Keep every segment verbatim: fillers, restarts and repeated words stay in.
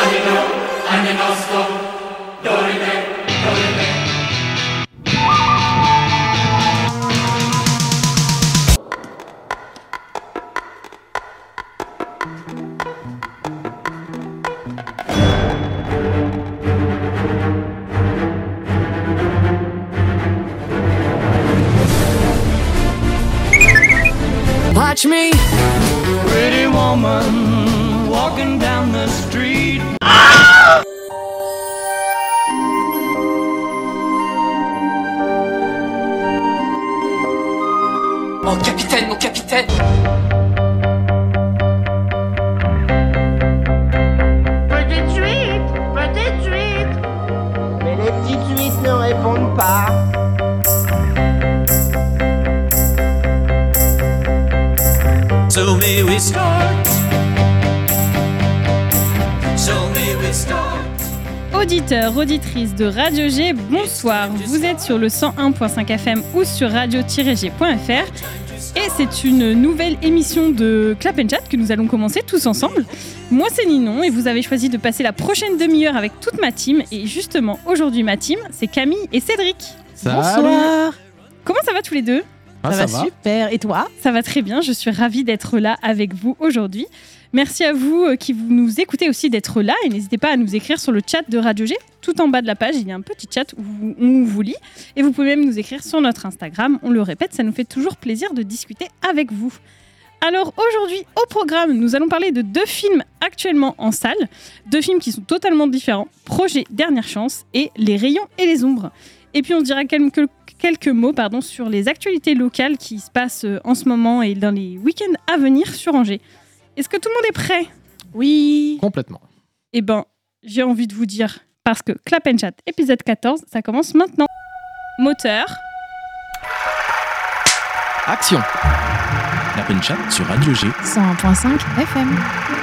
Watch me, pretty woman, walking down the street. Mon capitaine, mon capitaine. Petite suite, petite suite. Mais les petites suites ne répondent pas. So may we start. So may we start. Auditeurs, auditrices de Radio G, bonsoir. Vous êtes sur le cent un virgule cinq F M ou sur radio tiret g point f r. Et c'est une nouvelle émission de Clap and Chat que nous allons commencer tous ensemble. Moi, c'est Ninon et vous avez choisi de passer la prochaine demi-heure avec toute ma team. Et justement, aujourd'hui, ma team, c'est Camille et Cédric. Salut. Bonsoir. Comment ça va tous les deux ? Ah, ça, ça va, va super. Et toi ? Ça va très bien, je suis ravie d'être là avec vous aujourd'hui. Merci à vous euh, qui vous nous écoutez aussi d'être là et n'hésitez pas à nous écrire sur le chat de Radio G. Tout en bas de la page, il y a un petit chat où on vous lit et vous pouvez même nous écrire sur notre Instagram. On le répète, ça nous fait toujours plaisir de discuter avec vous. Alors aujourd'hui, au programme, nous allons parler de deux films actuellement en salle, deux films qui sont totalement différents, Projet Dernière Chance et Les Rayons et les Ombres. Et puis on se dira quelques, quelques mots pardon, sur les actualités locales qui se passent en ce moment et dans les week-ends à venir sur Angers. Est-ce que tout le monde est prêt ? Oui. Complètement. Eh ben, j'ai envie de vous dire, parce que Clap and Chat, épisode quatorze, ça commence maintenant. Moteur. Action. Clap and Chat sur Radio G. cent un virgule cinq F M.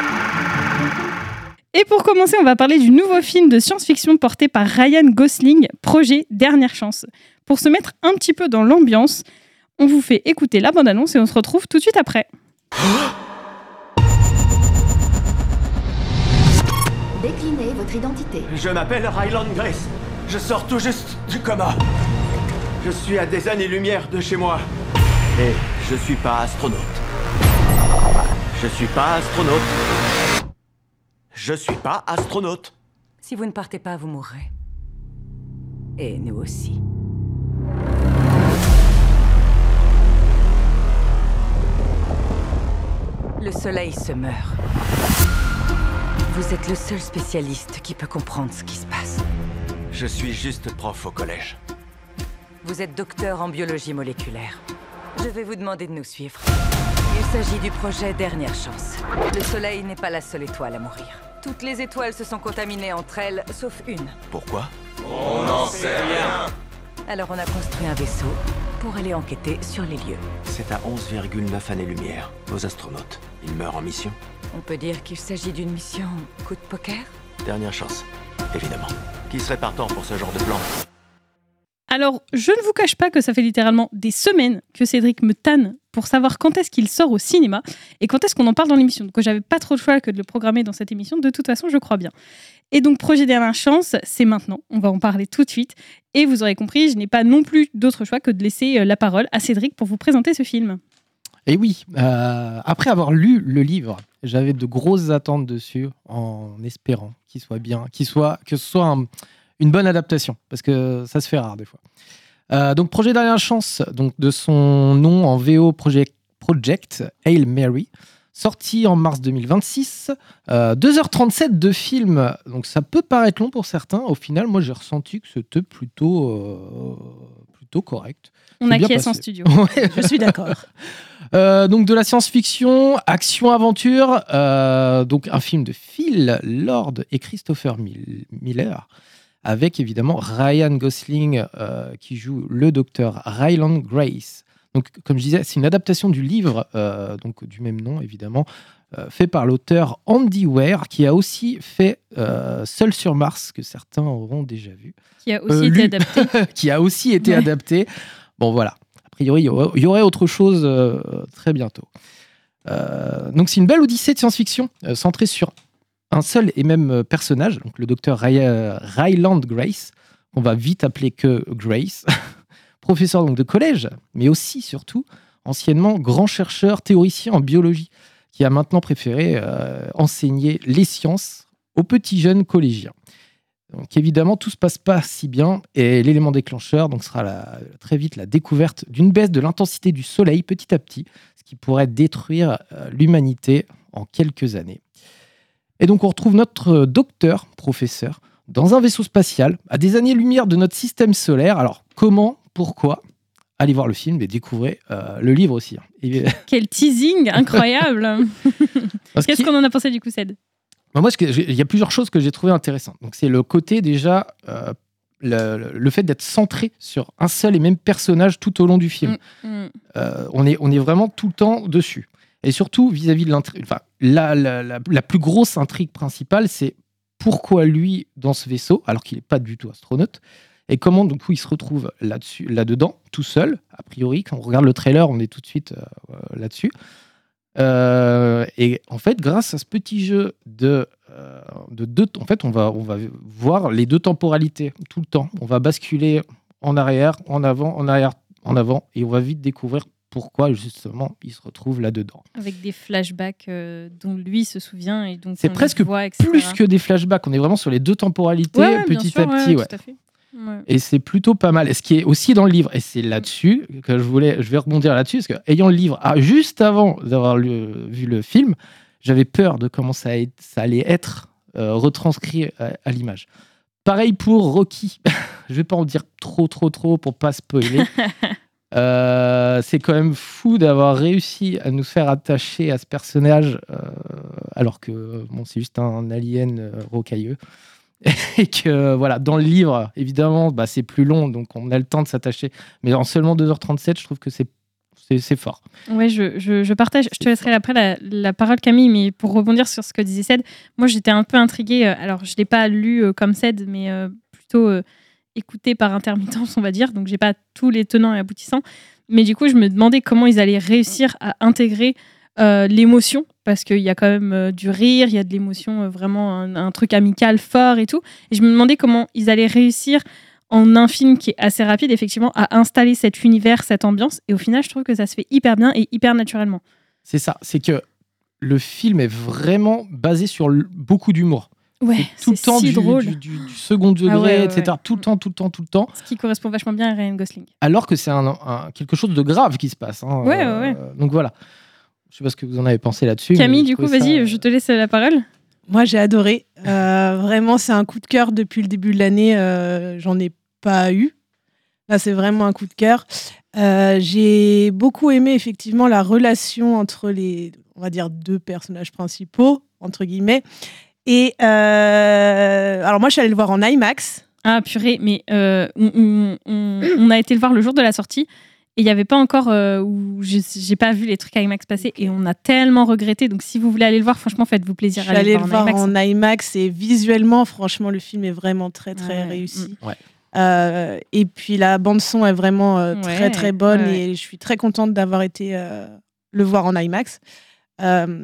Et pour commencer, on va parler du nouveau film de science-fiction porté par Ryan Gosling, Projet Dernière Chance. Pour se mettre un petit peu dans l'ambiance, on vous fait écouter la bande-annonce et on se retrouve tout de suite après. Déclinez votre identité. Je m'appelle Ryland Grace. Je sors tout juste du coma. Je suis à des années-lumière de chez moi. Et je suis pas astronaute. Je suis pas astronaute. Je suis pas astronaute. Si vous ne partez pas, vous mourrez. Et nous aussi. Le soleil se meurt. Vous êtes le seul spécialiste qui peut comprendre ce qui se passe. Je suis juste prof au collège. Vous êtes docteur en biologie moléculaire. Je vais vous demander de nous suivre. Il s'agit du projet Dernière Chance. Le soleil n'est pas la seule étoile à mourir. Toutes les étoiles se sont contaminées entre elles, sauf une. Pourquoi ? On n'en sait rien. Alors on a construit un vaisseau pour aller enquêter sur les lieux. C'est à onze virgule neuf années-lumière. Nos astronautes, ils meurent en mission. On peut dire qu'il s'agit d'une mission coup de poker ? Dernière chance, évidemment. Qui serait partant pour ce genre de plan ? Alors, je ne vous cache pas que ça fait littéralement des semaines que Cédric me tanne pour savoir quand est-ce qu'il sort au cinéma et quand est-ce qu'on en parle dans l'émission. Donc, j'avais pas trop de choix que de le programmer dans cette émission. De toute façon, je crois bien. Et donc, Projet Dernière Chance, c'est maintenant. On va en parler tout de suite. Et vous aurez compris, je n'ai pas non plus d'autre choix que de laisser la parole à Cédric pour vous présenter ce film. Et oui, euh, après avoir lu le livre, j'avais de grosses attentes dessus en espérant qu'il soit bien, qu'il soit, que ce soit un... une bonne adaptation, parce que ça se fait rare des fois. Euh, donc, Projet Dernière Chance, donc de son nom en V O Project, Project Hail Mary, sorti en mars deux mille vingt-six. Euh, deux heures trente-sept de film, donc ça peut paraître long pour certains. Au final, moi, j'ai ressenti que c'était plutôt, euh, plutôt correct. On acquiesce en studio. Ouais. Je suis d'accord. Euh, donc de la science-fiction, action-aventure, euh, donc un film de Phil Lord et Christopher Mil- Miller, avec évidemment Ryan Gosling euh, qui joue le docteur Ryland Grace. Donc, comme je disais, c'est une adaptation du livre euh, donc du même nom, évidemment, euh, fait par l'auteur Andy Weir, qui a aussi fait euh, Seul sur Mars, que certains auront déjà vu. Qui a aussi Euh, été lui- adapté. qui a aussi été Ouais. adapté. Bon, voilà. A priori, il y aurait, il y aurait autre chose euh, très bientôt. Euh, donc, c'est une belle odyssée de science-fiction, euh, centrée sur un seul et même personnage, donc le docteur Ry- euh, Ryland Grace, qu'on va vite appeler que Grace, professeur donc de collège, mais aussi, surtout, anciennement grand chercheur, théoricien en biologie, qui a maintenant préféré euh, enseigner les sciences aux petits jeunes collégiens. Donc évidemment, tout ne se passe pas si bien, et l'élément déclencheur donc, sera la, très vite la découverte d'une baisse de l'intensité du Soleil petit à petit, ce qui pourrait détruire euh, l'humanité en quelques années. Et donc on retrouve notre docteur, professeur, dans un vaisseau spatial, à des années-lumière de notre système solaire. Alors comment, pourquoi ? Allez voir le film et découvrez euh, le livre aussi. Et... Quel teasing incroyable. Qu'est-ce qui... qu'on en a pensé du coup, Ced ? Moi, il y a plusieurs choses que j'ai trouvées intéressantes. Donc, c'est le côté déjà, euh, le, le fait d'être centré sur un seul et même personnage tout au long du film. Mmh, mmh. Euh, on, est, on est vraiment tout le temps dessus. Et surtout, vis-à-vis de l'intrigue, enfin, la, la, la, la plus grosse intrigue principale, c'est pourquoi lui dans ce vaisseau, alors qu'il n'est pas du tout astronaute, et comment du coup il se retrouve là-dessus, là-dedans, tout seul, a priori. Quand on regarde le trailer, on est tout de suite euh, là-dessus. Euh, et en fait, grâce à ce petit jeu de, euh, de deux, en fait, on va, on va voir les deux temporalités tout le temps. On va basculer en arrière, en avant, en arrière, en avant, et on va vite découvrir pourquoi justement il se retrouve là-dedans. Avec des flashbacks euh, dont lui se souvient et donc c'est on presque voit, et cetera. Plus que des flashbacks. On est vraiment sur les deux temporalités, ouais, ouais, petit sûr, à petit. Ouais, ouais. tout à fait. Ouais. Et c'est plutôt pas mal. Et ce qui est aussi dans le livre, et c'est là-dessus que je voulais, je vais rebondir là-dessus, parce que ayant le livre, ah, juste avant d'avoir le, vu le film, j'avais peur de comment ça, ça allait être euh, retranscrit à, à l'image. Pareil pour Rocky. Je vais pas en dire trop, trop, trop pour pas spoiler. euh, c'est quand même fou d'avoir réussi à nous faire attacher à ce personnage, euh, alors que bon, c'est juste un alien euh, rocailleux. Et que voilà, dans le livre, évidemment, bah, c'est plus long, donc on a le temps de s'attacher. Mais en seulement deux heures trente-sept, je trouve que c'est, c'est, c'est fort. Ouais, je, je, je partage. Je te laisserai après la, la parole, Camille, mais pour rebondir sur ce que disait Ced, moi j'étais un peu intriguée. Alors, je ne l'ai pas lu euh, comme Ced, mais euh, plutôt euh, écouté par intermittence, on va dire. Donc, je n'ai pas tous les tenants et aboutissants. Mais du coup, je me demandais comment ils allaient réussir à intégrer euh, l'émotion, parce qu'il y a quand même euh, du rire, il y a de l'émotion, euh, vraiment un, un truc amical fort et tout. Et je me demandais comment ils allaient réussir, en un film qui est assez rapide, effectivement, à installer cet univers, cette ambiance. Et au final, je trouve que ça se fait hyper bien et hyper naturellement. C'est ça, c'est que le film est vraiment basé sur l- beaucoup d'humour. Ouais, c'est tout c'est le temps si du, drôle. Du, du, du second degré, ah ouais, ouais, et cetera. Ouais. Tout le temps, tout le temps, tout le temps. Ce qui correspond vachement bien à Ryan Gosling. Alors que c'est un, un, quelque chose de grave qui se passe. Hein. Ouais, euh, ouais, ouais. Donc voilà. Je sais pas ce que vous en avez pensé là-dessus. Camille, du coup, vas-y, ça... je te laisse la parole. Moi, j'ai adoré. Euh, vraiment, c'est un coup de cœur depuis le début de l'année. Euh, j'en ai pas eu. Là, c'est vraiment un coup de cœur. Euh, j'ai beaucoup aimé, effectivement, la relation entre les, on va dire, deux personnages principaux, entre guillemets. Et euh... alors, moi, je suis allée le voir en IMAX. Ah, purée, mais euh, on, on, on, on a été le voir le jour de la sortie. Et il n'y avait pas encore euh, où je n'ai pas vu les trucs IMAX passer et on a tellement regretté. Donc si vous voulez aller le voir, franchement, faites-vous plaisir. Je suis allée le voir en IMAX. en IMAX et visuellement, franchement, le film est vraiment très, très ouais. réussi. Ouais. Euh, et puis la bande-son est vraiment euh, ouais, très, très bonne ouais. et je suis très contente d'avoir été euh, le voir en IMAX. Euh,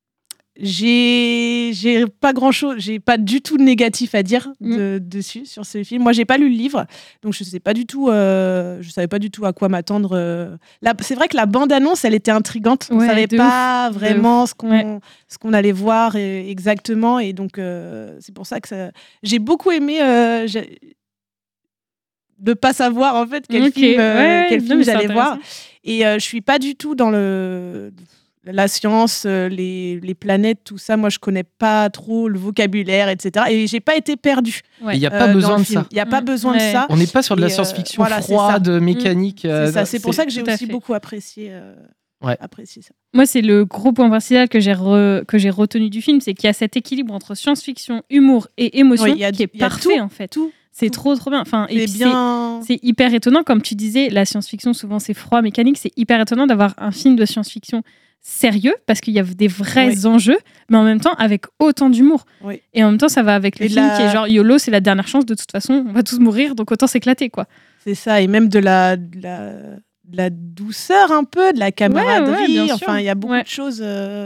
j'ai, j'ai pas grand-chose, j'ai pas du tout de négatif à dire de, mm. dessus, sur ce film. Moi, j'ai pas lu le livre, donc je sais pas du tout, euh, je savais pas du tout à quoi m'attendre. Euh. Là, c'est vrai que la bande-annonce, elle était intrigante. On ouais, savait pas ouf, vraiment ce qu'on, ouais. ce qu'on allait voir et, exactement, et donc euh, c'est pour ça que ça... j'ai beaucoup aimé euh, j'ai... de pas savoir en fait quel okay. film, euh, ouais, quel film j'allais voir. Et euh, je suis pas du tout dans le la science, les, les planètes, tout ça. Moi, je connais pas trop le vocabulaire, et cetera. Et j'ai pas été perdue. Il ouais. n'y a pas euh, besoin de ça. Il y a pas mmh. besoin ouais. de ça. On n'est pas sur de la et science-fiction euh, voilà, froide, mécanique. Mmh. Euh, c'est ça. C'est pour c'est... ça que j'ai aussi beaucoup apprécié. Euh, ouais. apprécié ça. Moi, c'est le gros point principal que j'ai re... que j'ai retenu du film, c'est qu'il y a cet équilibre entre science-fiction, humour et émotion oui, y a, qui est y a parfait tout, en fait. Tout. C'est trop trop bien. Enfin, c'est, et bien... c'est, c'est hyper étonnant, comme tu disais, la science-fiction souvent c'est froid, mécanique. C'est hyper étonnant d'avoir un film de science-fiction sérieux parce qu'il y a des vrais oui. enjeux, mais en même temps avec autant d'humour. Oui. Et en même temps, ça va avec le et film la... qui est genre YOLO, c'est la dernière chance. De toute façon, on va tous mourir, donc autant s'éclater, quoi. C'est ça, et même de la, de la, de la douceur un peu, de la camaraderie. Ouais, ouais, enfin, il y a beaucoup ouais. de choses. Euh...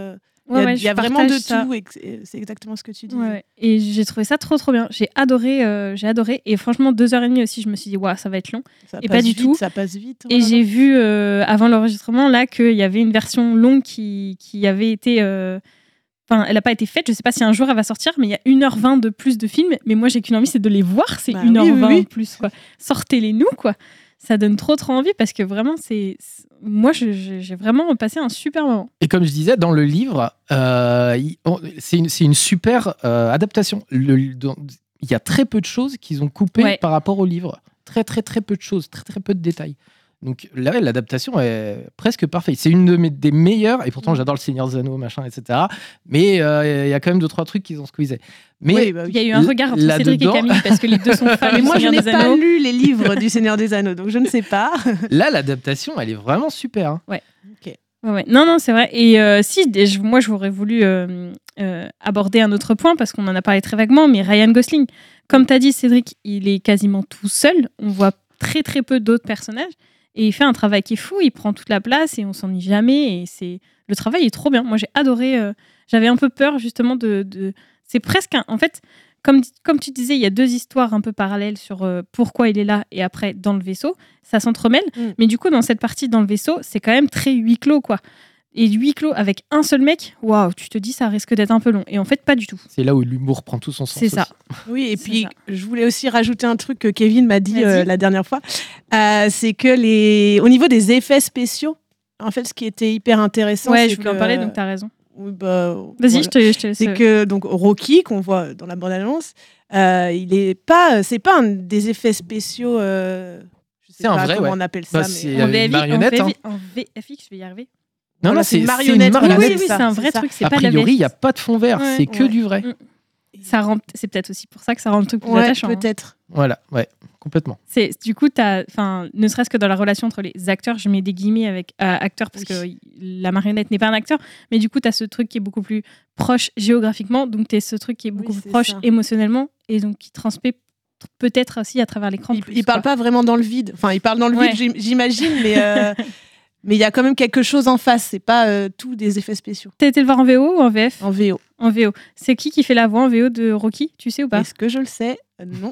Ouais, il y a, ouais, il y a je vraiment de partage ça. tout. Et c'est exactement ce que tu dis. Ouais, ouais. Et j'ai trouvé ça trop trop bien. J'ai adoré, euh, j'ai adoré. Et franchement, deux heures et demie aussi, je me suis dit, waouh, ça va être long. Ça et passe pas du vite, tout. Ça passe vite. Et Voilà. j'ai vu euh, avant l'enregistrement là qu'il y avait une version longue qui, qui avait été. euh, Enfin, elle n'a pas été faite. Je sais pas si un jour elle va sortir, mais il y a une heure vingt de plus de films. Mais moi, j'ai qu'une envie, c'est de les voir. C'est Bah une heure vingt oui, oui, oui. en plus, quoi. Sortez-les-nous, quoi. Ça donne trop trop envie parce que vraiment, c'est. c'est- Moi, je- je- j'ai vraiment passé un super moment. Et comme je disais, dans le livre, euh, il- on- c'est une, c'est une super euh, adaptation. Le- dans- Il y a très peu de choses qu'ils ont coupées Ouais. par rapport au livre. Très, très, très peu de choses, très, très peu de détails. Donc là, l'adaptation est presque parfaite. C'est une de mes, des meilleures, et pourtant j'adore le Seigneur des Anneaux, machin, et cetera. Mais euh, il y a quand même deux, trois trucs qu'ils ont squeezé. Mais Oui, bah oui. Il y a eu un regard entre Cédric et là-dedans- Camille parce que les deux sont fans Mais du moi, je Seigneur n'ai des pas Anneaux. lu les livres du Seigneur des Anneaux, donc je ne sais pas. Là, l'adaptation, elle est vraiment super. hein. Ouais, ouais. Non, non, c'est vrai. Et euh, si, et je- moi, j'aurais voulu euh, euh, aborder un autre point parce qu'on en a parlé très vaguement, mais Ryan Gosling, comme tu as dit, Cédric, il est quasiment tout seul. On voit très, très peu d'autres personnages. Et il fait un travail qui est fou. Il prend toute la place et on s'ennuie jamais. Et c'est le travail est trop bien. Moi, j'ai adoré. euh, J'avais un peu peur, justement, de. de... C'est presque un. En fait, comme, comme tu disais, il y a deux histoires un peu parallèles sur euh, pourquoi il est là et après dans le vaisseau. Ça s'entremêle. Mm. Mais du coup, dans cette partie dans le vaisseau, c'est quand même très huis clos, quoi. Et huis clos avec un seul mec, waouh, tu te dis ça risque d'être un peu long. Et en fait, pas du tout. C'est là où l'humour prend tout son sens. C'est ça. aussi. Oui, et C'est puis ça. je voulais aussi rajouter un truc que Kevin m'a dit Vas-y. euh, la dernière fois. Euh, c'est que les... au niveau des effets spéciaux, en fait, ce qui était hyper intéressant. Ouais, c'est je voulais que- en parler, donc t'as raison. Oui, bah, Vas-y, voilà. je, te, je te laisse. C'est que donc Rocky qu'on voit dans la bande-annonce, euh, il est pas, c'est pas un des effets spéciaux. Euh, je sais C'est un pas vrai, comment ouais. on appelle Bah, ça. c'est- mais, il y En avait une V F X, marionnette, en, hein. V- en V F X, je vais y arriver. Non, Voilà, non, c'est c'est une c'est marionnette. une Oui, Oui, marionnette. oui, oui, ça, c'est un c'est vrai ça. truc. C'est A pas de la priori, il V F X. n'y a pas de fond vert, Ouais. c'est que Ouais. du vrai. Mm. Ça rend, c'est peut-être aussi pour ça que ça rend le truc plus Ouais, attachant. hein. peut-être. Voilà, ouais, complètement. C'est du coup, t'as, enfin, ne serait-ce que dans la relation entre les acteurs, je mets des guillemets avec euh, acteurs parce que la marionnette n'est pas un acteur, mais du coup, t'as ce truc qui est beaucoup plus proche géographiquement, donc t'as ce truc qui est beaucoup Oui, plus c'est proche ça. émotionnellement et donc qui transmet peut-être aussi à travers l'écran. Il, plus, il parle quoi. pas vraiment dans le vide. Enfin, il parle dans le Ouais. vide, j'im- j'imagine, mais euh, mais il y a quand même quelque chose en face. C'est pas euh, tout des effets spéciaux. T'as été le voir en V O ou en V F? En V O. En V O. C'est qui qui fait la voix en V O de Rocky? Tu sais ou pas? Est-ce que je le sais? Euh, Non.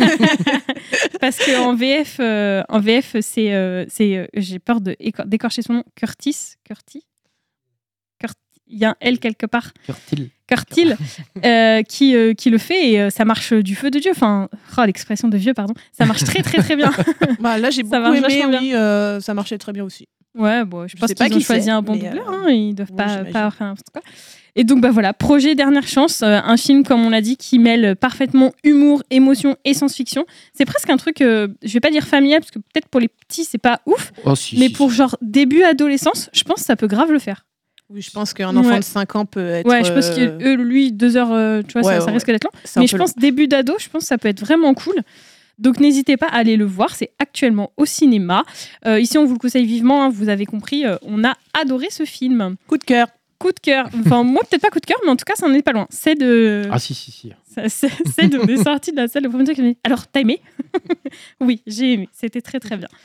Parce qu'en V F, euh, en V F, c'est, euh, c'est, euh, j'ai peur de écor- d'écorcher son nom. Curtis, Curtis, Curt- il y a un L quelque part. Curtil. Curtil, euh, qui, euh, qui le fait et euh, ça marche du feu de Dieu. Enfin, oh, l'expression de vieux, pardon. Ça marche très très très bien. Bah, là, j'ai Ça beaucoup marche aimé. vachement Oui, euh, ça marchait très bien aussi. Ouais, bon, je Je pense sais pas qu'ils ont qui choisi c'est, un bon mais, doubleur. euh, hein, ils doivent oui, pas, j'imagine. pas faire n'importe quoi. Et donc, bah voilà, projet Dernière Chance, euh, un film, comme on l'a dit, qui mêle parfaitement humour, émotion et science-fiction. C'est presque un truc, euh, je vais pas dire familial, parce que peut-être pour les petits, c'est pas ouf, Oh, si, mais si, pour si. genre début adolescence, je pense que ça peut grave le faire. Oui, je pense qu'un enfant Ouais. de cinq ans peut être. Ouais, je pense euh, que eux, lui, deux heures, euh, tu vois, Ouais, ça, ouais, ça risque d'être long. c'est un Mais peu je long. pense début d'ado, je pense que ça peut être vraiment cool. Donc n'hésitez pas à aller le voir, c'est actuellement au cinéma. Euh, ici, on vous le conseille vivement, hein, vous avez compris, euh, on a adoré ce film. Coup de cœur. Coup de cœur. Enfin, moi, peut-être pas coup de cœur, mais en tout cas, ça n'en est pas loin. C'est de. Ah, si, si, si. Ça- C'est c'est de. On est sorti de la salle le premier truc. je me dis, alors, t'as aimé? Oui, j'ai aimé. C'était très, très bien.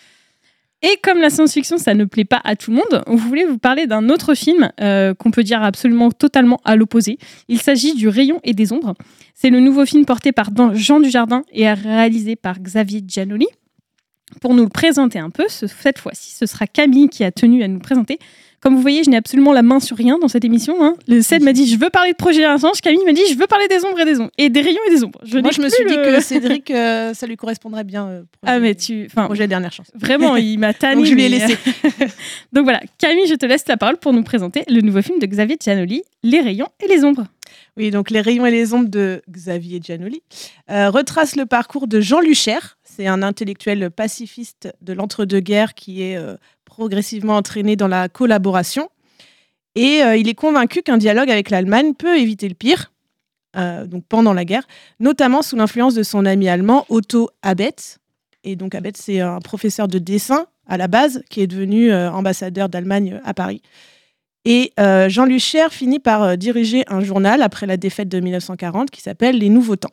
Et comme la science-fiction, ça ne plaît pas à tout le monde, on voulait vous parler d'un autre film euh, qu'on peut dire absolument totalement à l'opposé. Il s'agit du Rayon et des Ombres. C'est le nouveau film porté par Dan- Jean Dujardin et réalisé par Xavier Giannoli. Pour nous le présenter un peu, ce- cette fois-ci, ce sera Camille qui a tenu à nous le présenter. Comme vous voyez, je n'ai absolument la main sur rien dans cette émission. Hein. Le C E D m'a dit je veux parler de projet Dernière, Camille m'a dit je veux parler des ombres et des ombres et des rayons et des ombres. Je Moi, n'ai je me plus suis dit le- que Cédric, euh, ça lui correspondrait bien. euh, projet, ah mais tu, enfin projet Dernière Chance. vraiment, il m'a tanné. Donc, je lui ai mais- laissé. Donc voilà, Camille, je te laisse la parole pour nous présenter le nouveau film de Xavier Giannoli, Les rayons et les ombres. Oui, donc Les rayons et les ombres de Xavier Giannoli euh, retrace le parcours de Jean Lucher. C'est un intellectuel pacifiste de l'entre-deux-guerres qui est euh, progressivement entraîné dans la collaboration. Et euh, il est convaincu qu'un dialogue avec l'Allemagne peut éviter le pire, euh, donc pendant la guerre, notamment sous l'influence de son ami allemand Otto Abetz. Et donc Abetz, c'est un professeur de dessin à la base qui est devenu euh, ambassadeur d'Allemagne à Paris. Et euh, Jean Lucher finit par euh, diriger un journal après la défaite de mille neuf cent quarante qui s'appelle Les Nouveaux Temps.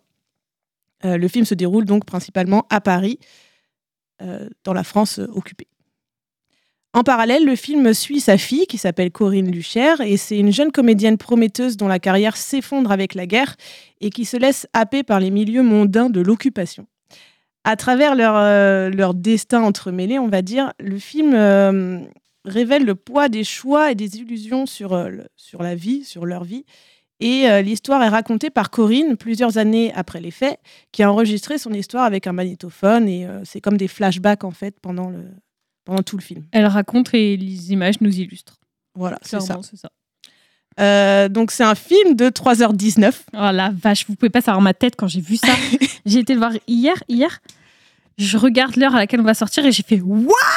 Euh, le film se déroule donc principalement à Paris, euh, dans la France euh, occupée. En parallèle, le film suit sa fille, qui s'appelle Corinne Luchaire, et c'est une jeune comédienne prometteuse dont la carrière s'effondre avec la guerre et qui se laisse happer par les milieux mondains de l'occupation. À travers leur, euh, leur destin entremêlé, on va dire, le film euh, révèle le poids des choix et des illusions sur, euh, le, sur la vie, sur leur vie. Et euh, l'histoire est racontée par Corinne plusieurs années après les faits, qui a enregistré son histoire avec un magnétophone. Et euh, c'est comme des flashbacks, en fait, pendant, le, pendant tout le film. Elle raconte et les images nous illustrent. Voilà, c'est ça. c'est ça. Euh, donc, c'est un film de trois heures dix-neuf. Oh la vache, vous pouvez pas savoir ma tête quand j'ai vu ça. J'ai été le voir hier. Hier, je regarde l'heure à laquelle on va sortir et j'ai fait « What ?»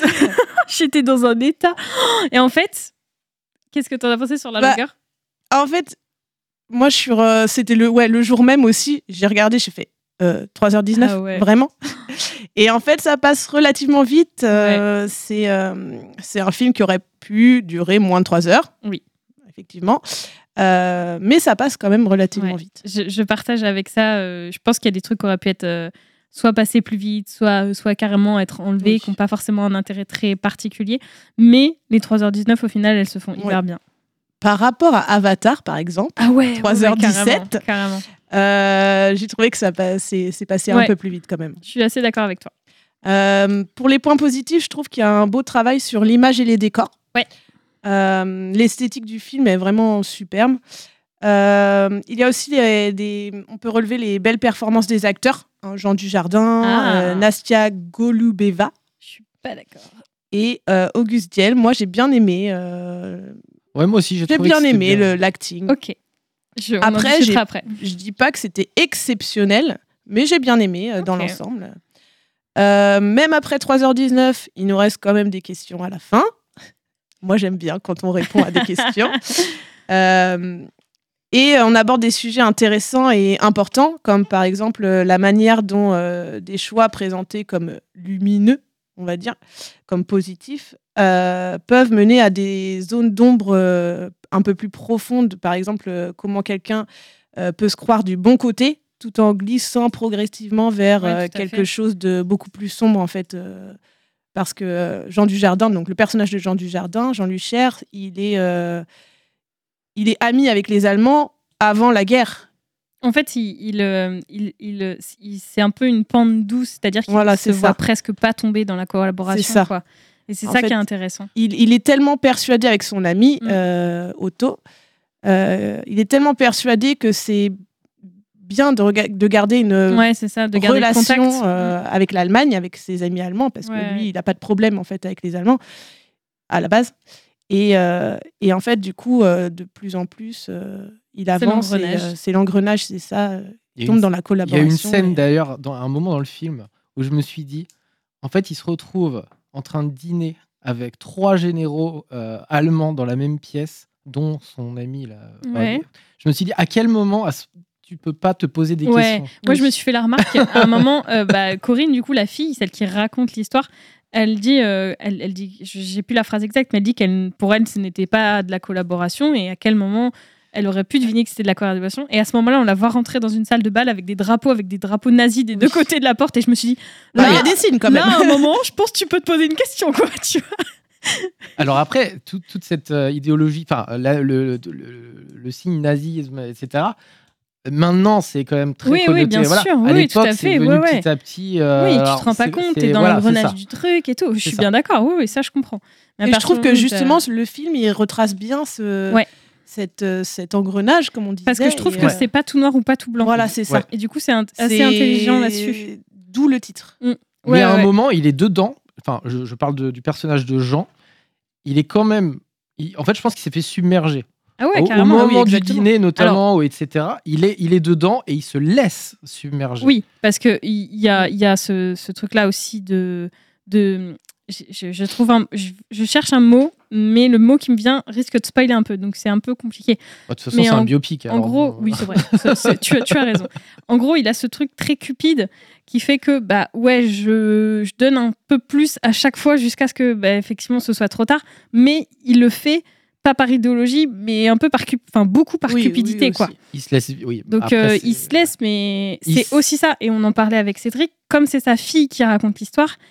J'étais dans un état. Et en fait, qu'est-ce que t'en as pensé sur la bah, longueur ? En fait, moi, je suis, euh, c'était le, ouais, le jour même aussi. J'ai regardé, j'ai fait euh, trois heures dix-neuf, ah ouais. Vraiment. Et en fait, ça passe relativement vite. Euh, ouais. c'est, euh, c'est un film qui aurait pu durer moins de trois heures. Oui. Effectivement. Euh, mais ça passe quand même relativement ouais. vite. Je, je partage avec ça. Euh, je pense qu'il y a des trucs qui auraient pu être euh, soit passés plus vite, soit, soit carrément être enlevés, oui. qui n'ont pas forcément un intérêt très particulier. Mais les trois heures dix-neuf, au final, elles se font hyper ouais. bien. Par rapport à Avatar, par exemple, ah ouais, trois heures dix-sept, ouais, carrément, carrément. Euh, j'ai trouvé que ça passait, c'est passé ouais. un peu plus vite quand même. Je suis assez d'accord avec toi. Euh, pour les points positifs, je trouve qu'il y a un beau travail sur l'image et les décors. Ouais. Euh, l'esthétique du film est vraiment superbe. Euh, il y a aussi des, des, on peut relever les belles performances des acteurs, hein, Jean Dujardin, ah. euh, Nastia Golubeva. Je suis pas d'accord. Et euh, Auguste Diel. Moi, j'ai bien aimé. Euh, ouais, moi aussi, j'ai, j'ai trouvé bien que aimé bien. Le, l'acting. Ok. Je, après, j'ai, après, je dis pas que c'était exceptionnel, mais j'ai bien aimé euh, okay. dans l'ensemble. Euh, même après trois heures dix-neuf, il nous reste quand même des questions à la fin. Moi, j'aime bien quand on répond à des questions. Euh, et on aborde des sujets intéressants et importants, comme par exemple la manière dont euh, des choix présentés comme lumineux, on va dire, comme positifs, euh, peuvent mener à des zones d'ombre euh, un peu plus profondes. Par exemple, euh, comment quelqu'un euh, peut se croire du bon côté tout en glissant progressivement vers ouais, euh, quelque fait. chose de beaucoup plus sombre, en fait. Euh, parce que Jean Dujardin, donc le personnage de Jean Dujardin, Jean Luchaire, il est, euh, il est ami avec les Allemands avant la guerre. En fait, il, il, euh, il, il, il, c'est un peu une pente douce, c'est-à-dire qu'il voilà, ne se voit presque pas tomber dans la collaboration. C'est ça. Quoi. Et c'est en ça fait, qui est intéressant. Il, il est tellement persuadé avec son ami, mm. euh, Otto, euh, il est tellement persuadé que c'est bien de, rega- de garder une ouais, c'est ça, de garder relation euh, avec l'Allemagne, avec ses amis allemands, parce ouais. que lui, il n'a pas de problème en fait avec les Allemands à la base. Et, euh, et en fait, du coup, euh, de plus en plus, euh, il avance. C'est l'engrenage. Et, euh, c'est l'engrenage, c'est ça. Euh, il tombe une, dans la collaboration. Il y a une scène et... d'ailleurs, dans un moment dans le film, où je me suis dit, en fait, il se retrouve en train de dîner avec trois généraux euh, allemands dans la même pièce, dont son ami là. Ouais. Je me suis dit, à quel moment à ce... tu peux pas te poser des ouais. questions. Moi, oui. je me suis fait la remarque à un moment, euh, bah, Corinne, du coup, la fille, celle qui raconte l'histoire, elle dit, euh, elle, elle dit, j'ai plus la phrase exacte, mais elle dit qu'elle, pour elle, ce n'était pas de la collaboration et à quel moment elle aurait pu deviner que c'était de la collaboration. Et à ce moment-là, on la voit rentrer dans une salle de bal avec des drapeaux, avec des drapeaux nazis des deux côtés de la porte, et je me suis dit, là, il bah, y a des signes quand même. Là, à un moment, je pense que tu peux te poser une question, quoi, tu vois. Alors après, tout, toute cette euh, idéologie, enfin, le, le, le, le signe nazisme, et cetera. Maintenant, c'est quand même très oui, connoté. Oui, bien voilà. sûr. À oui, l'époque, tout à fait. c'est venu ouais, ouais. petit à petit. Euh, oui, tu alors, te rends pas c'est, compte, c'est, t'es dans voilà, l'engrenage du truc et tout. Je suis c'est bien ça. d'accord. Oui, oui, ça, je comprends. Mais et je trouve que justement, le film, il retrace bien ce, ouais. cette, euh, cet engrenage, comme on disait. Parce que je trouve et, que euh... c'est pas tout noir ou pas tout blanc. Voilà, c'est ça. Ouais. Et du coup, c'est un, assez c'est... intelligent là-dessus. D'où le titre. Mm. Ouais, Mais à ouais. un moment, il est dedans. Enfin, je, je parle de, du personnage de Jean. Il est quand même. Il, en fait, je pense qu'il s'est fait submerger. Ah ouais, au, carrément. au moment oui, du dîner, notamment, Alors, et cetera. Il est, il est dedans et il se laisse submerger. Oui, parce que il y a, y a ce, ce truc-là aussi de, de je, je trouve, un, je, je cherche un mot, mais le mot qui me vient risque de spoiler un peu, donc c'est un peu compliqué. De toute façon, mais c'est en, un biopic. En alors, gros, euh... oui, c'est vrai. c'est, c'est, tu, tu as raison. En gros, il a ce truc très cupide qui fait que, bah ouais, je, je donne un peu plus à chaque fois jusqu'à ce que, bah, effectivement, ce soit trop tard, mais il le fait. Pas par idéologie, mais un peu par, enfin beaucoup par oui, cupidité, oui, quoi. Il se laisse, oui. Donc Après, euh, il se laisse, mais il c'est s... aussi ça. Et on en parlait avec Cédric, comme c'est sa fille qui raconte l'histoire,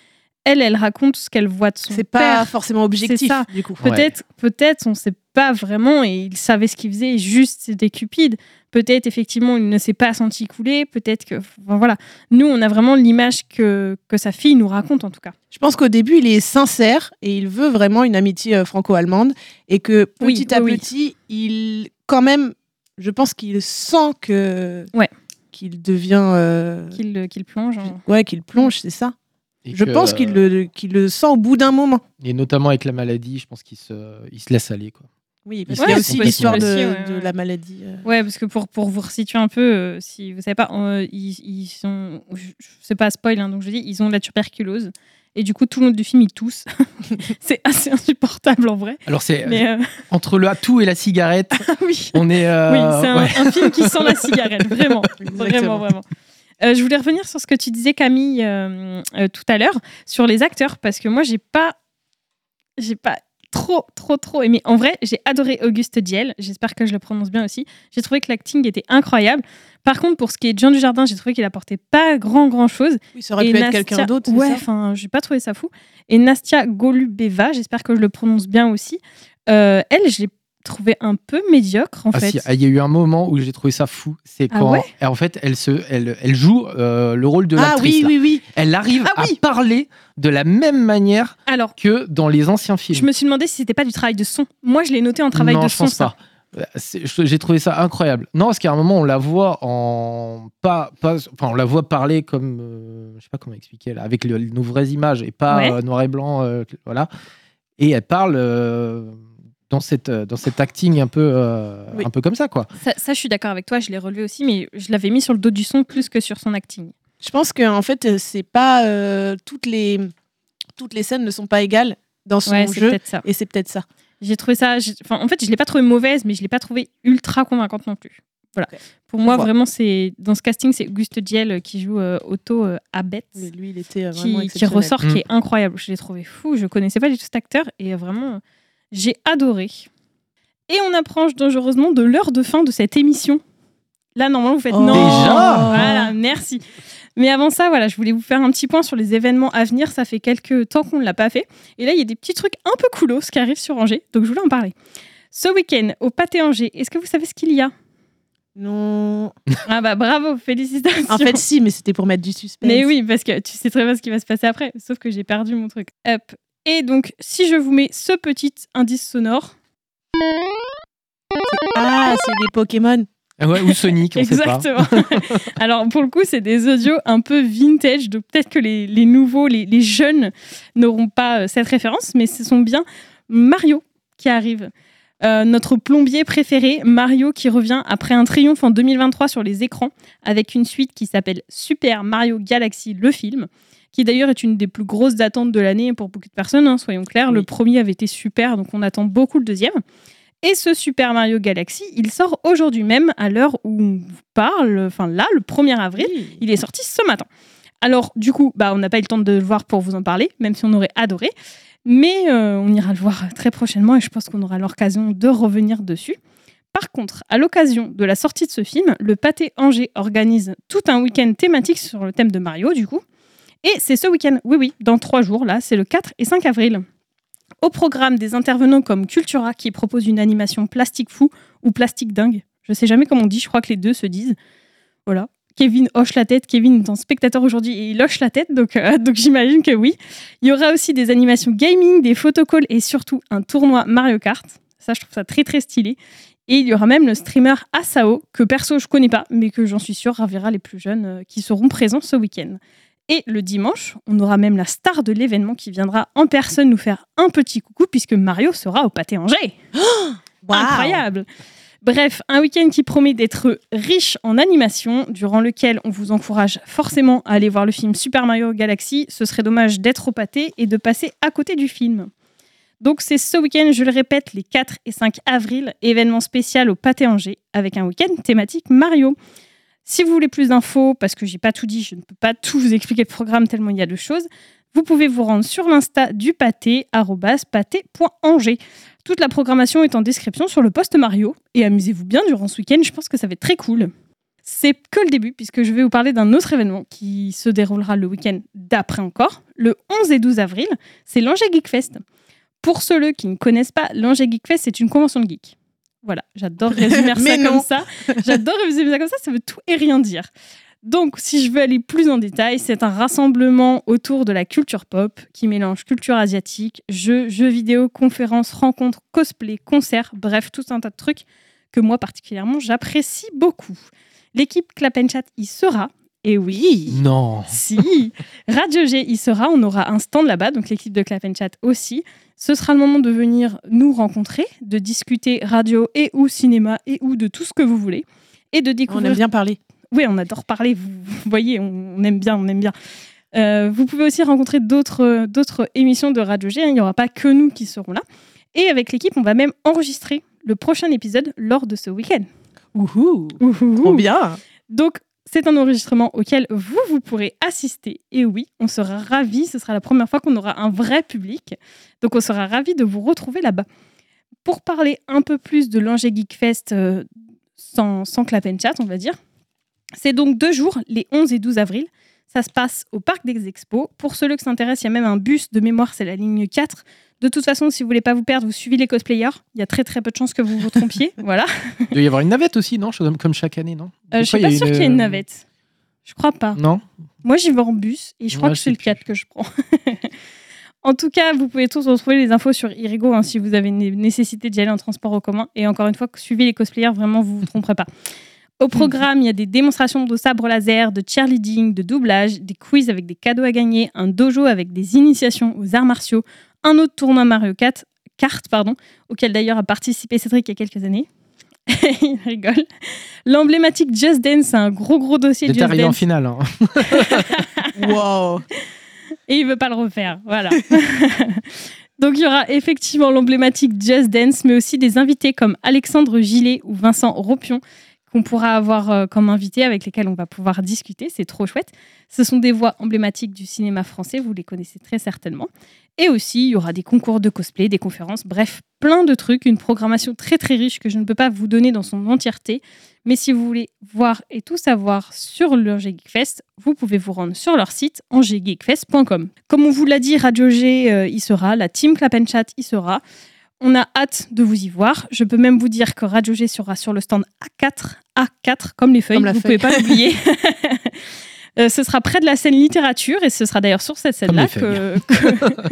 elle, elle raconte ce qu'elle voit de son C'est père. pas forcément objectif, C'est ça. du coup. Peut-être, ouais. peut-être, on sait pas vraiment, et il savait ce qu'il faisait, juste c'était cupide. Peut-être, effectivement, il ne s'est pas senti couler. Peut-être que, enfin, voilà. Nous, on a vraiment l'image que, que sa fille nous raconte, en tout cas. Je pense qu'au début, il est sincère et il veut vraiment une amitié euh, franco-allemande et que petit oui, à oui, petit, oui. il, quand même, je pense qu'il sent que, ouais. qu'il devient, euh... qu'il, qu'il plonge. En... Ouais, qu'il plonge, c'est ça. Et je que, pense qu'il le, qu'il le sent au bout d'un moment. Et notamment avec la maladie, je pense qu'il se, il se laisse aller, quoi. Oui, parce ouais, qu'il y a aussi l'histoire de, aussi, ouais, de ouais. la maladie. Euh... Ouais, parce que pour, pour vous resituer un peu, euh, si vous savez pas, euh, ils, ils sont, je, je sais pas spoil, hein, donc je dis, ils ont de la tuberculose. Et du coup, tout le long du film, ils toussent. C'est assez insupportable en vrai. Alors, c'est Mais, euh... entre le atout et la cigarette, oui. on est. Euh... Oui, c'est un, ouais. un film qui sent la cigarette, vraiment. vraiment, vraiment. Euh, je voulais revenir sur ce que tu disais, Camille, euh, euh, tout à l'heure, sur les acteurs, parce que moi, j'ai pas. J'ai pas. trop, trop, trop aimé. En vrai, j'ai adoré Auguste Diel. J'espère que je le prononce bien aussi. J'ai trouvé que l'acting était incroyable. Par contre, pour ce qui est de Jean Dujardin, j'ai trouvé qu'il apportait pas grand, grand chose. Oui, ça aurait pu Nastia... être quelqu'un d'autre. Ouais, enfin, j'ai pas trouvé ça fou. Et Nastia Golubeva, j'espère que je le prononce bien aussi. Euh, elle, je l'ai trouvé un peu médiocre, en ah fait. Si, il y a eu un moment où j'ai trouvé ça fou. C'est ah quand, ouais en fait, elle, se, elle, elle joue euh, le rôle de ah, l'actrice. Ah oui, oui, oui. Elle arrive ah, à oui. parler de la même manière Alors, que dans les anciens films. Je me suis demandé si c'était pas du travail de son. Moi, je l'ai noté en travail non, de je son. pense ça. pas. C'est, j'ai trouvé ça incroyable. Non, parce qu'à un moment, on la voit en pas, pas, enfin, on la voit parler comme, euh, je sais pas comment expliquer là, avec le, nos vraies images et pas ouais. euh, noir et blanc, euh, voilà. Et elle parle euh, dans cette, dans cet acting un peu, euh, oui. un peu comme ça, quoi. Ça, ça, je suis d'accord avec toi. Je l'ai relevé aussi, mais je l'avais mis sur le dos du son plus que sur son acting. Je pense que en fait, c'est pas euh, toutes les toutes les scènes ne sont pas égales dans son ouais, c'est jeu, peut-être ça. Et c'est peut-être ça. J'ai trouvé ça. J'ai... Enfin, en fait, je l'ai pas trouvé mauvaise, mais je l'ai pas trouvée ultra convaincante non plus. Voilà. Okay. Pour moi, vraiment, c'est dans ce casting, c'est Auguste Diel qui joue euh, Otto euh, Abetz. Oui, lui, il était euh, vraiment qui, qui ressort, mmh. qui est incroyable. Je l'ai trouvé fou. Je connaissais pas du tout cet acteur et euh, vraiment, j'ai adoré. Et on approche dangereusement de l'heure de fin de cette émission. Là, normalement, vous faites oh. non. Déjà voilà, merci. Mais avant ça, voilà, je voulais vous faire un petit point sur les événements à venir. Ça fait quelques temps qu'on ne l'a pas fait. Et là, il y a des petits trucs un peu coolos qui arrivent sur Angers. Donc, je voulais en parler. Ce week-end, au Pâté Angers, est-ce que vous savez ce qu'il y a ? Non. Ah bah bravo, félicitations. En fait, si, mais c'était pour mettre du suspense. Mais oui, parce que tu sais très bien ce qui va se passer après. Sauf que j'ai perdu mon truc. Hop. Et donc, si je vous mets ce petit indice sonore... C'est... Ah, c'est des Pokémon. Ouais, ou Sonic, on Exactement. sait pas. Alors, pour le coup, c'est des audios un peu vintage, donc peut-être que les, les nouveaux, les, les jeunes n'auront pas euh, cette référence, mais ce sont bien Mario qui arrive. Euh, notre plombier préféré, Mario, qui revient après un triomphe en deux mille vingt-trois sur les écrans, avec une suite qui s'appelle Super Mario Galaxy, le film, qui d'ailleurs est une des plus grosses attentes de l'année pour beaucoup de personnes, hein, soyons clairs. Oui. Le premier avait été super, donc on attend beaucoup le deuxième. Et ce Super Mario Galaxy, il sort aujourd'hui même, à l'heure où on vous parle, enfin là, le premier avril, oui. Il est sorti ce matin. Alors, du coup, bah, on n'a pas eu le temps de le voir pour vous en parler, même si on aurait adoré, mais euh, on ira le voir très prochainement et je pense qu'on aura l'occasion de revenir dessus. Par contre, à l'occasion de la sortie de ce film, le Pâté Angers organise tout un week-end thématique sur le thème de Mario, du coup. Et c'est ce week-end, oui, oui, dans trois jours, là, c'est le quatre et cinq avril. Au programme, des intervenants comme Cultura qui propose une animation plastique fou ou plastique dingue. Je sais jamais comment on dit, je crois que les deux se disent. Voilà. Kevin hoche la tête. Kevin est en spectateur aujourd'hui et il hoche la tête, donc, euh, donc j'imagine que oui. Il y aura aussi des animations gaming, des photocalls et surtout un tournoi Mario Kart. Ça, je trouve ça très très stylé. Et il y aura même le streamer Asao, que perso je connais pas, mais que j'en suis sûre ravira les plus jeunes euh, qui seront présents ce week-end. Et le dimanche, on aura même la star de l'événement qui viendra en personne nous faire un petit coucou puisque Mario sera au Pâté Angers. Oh, wow. Incroyable. Bref, un week-end qui promet d'être riche en animation, durant lequel on vous encourage forcément à aller voir le film Super Mario Galaxy. Ce serait dommage d'être au Pâté et de passer à côté du film. Donc c'est ce week-end, je le répète, les quatre et cinq avril, événement spécial au Pâté Angers avec un week-end thématique Mario. Si vous voulez plus d'infos, parce que j'ai pas tout dit, je ne peux pas tout vous expliquer le programme tellement il y a de choses, vous pouvez vous rendre sur l'insta du Pâté, arobase pâté point angers. Toute la programmation est en description sur le post Mario. Et amusez-vous bien durant ce week-end, je pense que ça va être très cool. C'est que le début, puisque je vais vous parler d'un autre événement qui se déroulera le week-end d'après encore, le onze et douze avril, c'est l'Angers Geek Fest. Pour ceux qui ne connaissent pas, l'Angers Geek Fest, c'est une convention de geeks. Voilà, j'adore résumer ça comme ça. J'adore résumer ça comme ça, ça veut tout et rien dire. Donc, si je veux aller plus en détail, c'est un rassemblement autour de la culture pop qui mélange culture asiatique, jeux, jeux vidéo, conférences, rencontres, cosplay, concerts, bref, tout un tas de trucs que moi particulièrement j'apprécie beaucoup. L'équipe Clap and Chat y sera, et oui, non, si, Radio G y sera, on aura un stand là-bas, donc l'équipe de Clap and Chat aussi. Ce sera le moment de venir nous rencontrer, de discuter radio et ou cinéma et ou de tout ce que vous voulez, et de découvrir. On aime bien parler. Oui, on adore parler, vous, vous voyez, on, on aime bien, on aime bien. Euh, vous pouvez aussi rencontrer d'autres, d'autres émissions de Radio G, hein, il n'y aura pas que nous qui serons là. Et avec l'équipe, on va même enregistrer le prochain épisode lors de ce week-end. Ouhou, Ouhou. Trop bien. Donc, c'est un enregistrement auquel vous, vous pourrez assister. Et oui, on sera ravis, ce sera la première fois qu'on aura un vrai public. Donc, on sera ravis de vous retrouver là-bas. Pour parler un peu plus de l'Angers Geek Fest euh, sans, sans Clap and Chat, on va dire, c'est donc deux jours, les onze et douze avril. Ça se passe au Parc des Expos. Pour ceux qui s'intéressent, il y a même un bus de mémoire, c'est la ligne quatre. De toute façon, si vous ne voulez pas vous perdre, vous suivez les cosplayers. Il y a très très peu de chances que vous vous trompiez. Voilà. Il doit y avoir une navette aussi, non ? Comme chaque année, non ? euh, Je ne suis pas sûre une... qu'il y ait une navette. Je crois pas. Non ? Moi, j'y vais en bus et je crois ouais, que c'est le quatre que je prends. En tout cas, vous pouvez tous retrouver les infos sur Irigo hein, si vous avez une nécessité d'y aller en transport en commun. Et encore une fois, suivez les cosplayers, vraiment, vous ne vous tromperez pas. Au programme, il y a des démonstrations de sabre laser, de cheerleading, de doublage, des quiz avec des cadeaux à gagner, un dojo avec des initiations aux arts martiaux, un autre tournoi Mario Kart, Kart, pardon, auquel d'ailleurs a participé Cédric il y a quelques années. Il rigole. L'emblématique Just Dance, c'est un gros gros dossier. Il est arrivé en finale. Hein. Wow. Et il veut pas le refaire, voilà. Donc il y aura effectivement l'emblématique Just Dance, mais aussi des invités comme Alexandre Gillet ou Vincent Ropion, qu'on pourra avoir euh, comme invités, avec lesquels on va pouvoir discuter. C'est trop chouette. Ce sont des voix emblématiques du cinéma français, vous les connaissez très certainement. Et aussi, il y aura des concours de cosplay, des conférences, bref, plein de trucs, une programmation très très riche que je ne peux pas vous donner dans son entièreté. Mais si vous voulez voir et tout savoir sur l'Angers Geek Fest, vous pouvez vous rendre sur leur site angers geek fest point com. Comme on vous l'a dit, Radio G euh, y sera, la team Clap and Chat y sera. On a hâte de vous y voir. Je peux même vous dire que Radio G sera sur le stand A quatre, A quatre comme les feuilles, comme vous ne pouvez pas l'oublier. euh, ce sera près de la scène littérature et ce sera d'ailleurs sur cette scène-là que, que...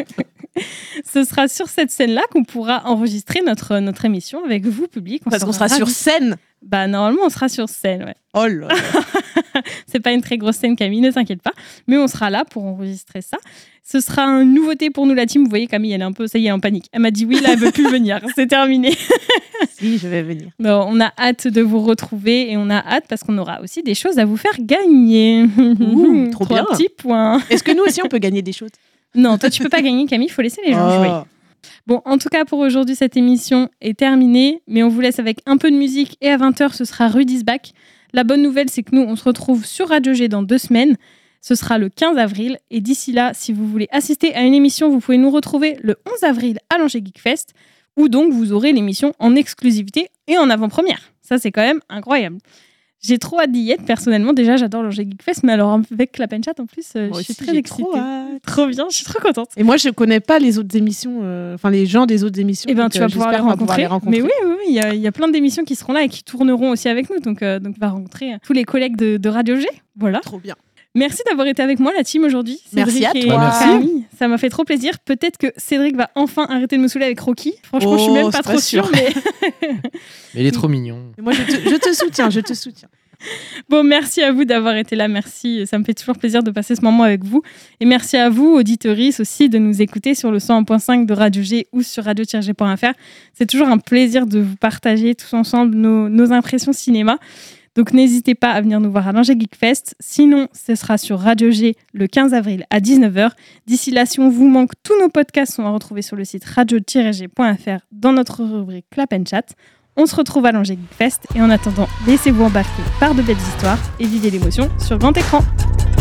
ce sera sur cette scène-là qu'on pourra enregistrer notre, notre émission avec vous, public. On Parce qu'on sera ravis. sur scène. Bah normalement on sera sur scène, ouais. Oh là là. C'est pas une très grosse scène, Camille, ne t'inquiète pas. Mais on sera là pour enregistrer ça. Ce sera une nouveauté pour nous, la team. Vous voyez, Camille, elle est un peu, ça y est, en panique. Elle m'a dit oui, là, elle veut plus venir. C'est terminé. Si, je vais venir. Bon, on a hâte de vous retrouver et on a hâte parce qu'on aura aussi des choses à vous faire gagner. Ouh, trop Trois bien. petits points. Est-ce que nous aussi, on peut gagner des choses ? Non, toi, tu peux pas gagner, Camille. Il faut laisser les gens Oh. jouer. Bon, en tout cas, pour aujourd'hui, cette émission est terminée. Mais on vous laisse avec un peu de musique. Et à vingt heures, ce sera Rudy's Back. La bonne nouvelle, c'est que nous, on se retrouve sur Radio G dans deux semaines. Ce sera le quinze avril. Et d'ici là, si vous voulez assister à une émission, vous pouvez nous retrouver le onze avril à l'Angers Geek Fest, où donc vous aurez l'émission en exclusivité et en avant-première. Ça, c'est quand même incroyable. J'ai trop hâte d'y être, personnellement. Déjà, j'adore l'Angers Geek Fest, mais alors avec Clap and Chat, en plus, euh, Moi je suis aussi, très j'ai excitée. trop hâte. Trop bien, je suis trop contente. Et moi, je connais pas les autres émissions, euh, enfin les gens des autres émissions. Eh ben, donc, tu vas euh, pouvoir les j'espère qu'on va rencontrer. pouvoir les rencontrer. Mais oui, oui, oui, il y a, il y a plein d'émissions qui seront là et qui tourneront aussi avec nous. Donc, euh, donc, on va rencontrer tous les collègues de, de Radio G. Voilà. Trop bien. Merci d'avoir été avec moi, la team, aujourd'hui. Merci Cédric à et toi. Merci. Camille. Ça m'a fait trop plaisir. Peut-être que Cédric va enfin arrêter de me saouler avec Rocky. Franchement, Oh, je suis même pas c'est trop pas sûre. sûr. Mais... Mais il est trop mignon. Et moi, je te, je te soutiens, je te soutiens. Bon, merci à vous d'avoir été là. Merci. Ça me fait toujours plaisir de passer ce moment avec vous. Et merci à vous, auditeuristes, aussi, de nous écouter sur le cent un point cinq de Radio G ou sur radio tiret g point f r. C'est toujours un plaisir de vous partager tous ensemble nos, nos impressions cinéma. Donc, n'hésitez pas à venir nous voir à l'Angers Geek Fest. Sinon, ce sera sur Radio G le quinze avril à dix-neuf heures. D'ici là, si on vous manque, tous nos podcasts sont à retrouver sur le site radio tiret g point f r dans notre rubrique Clap and Chat. On se retrouve à l'Angers Geek Fest et en attendant, laissez-vous embarquer par de belles histoires et vivez l'émotion sur grand écran.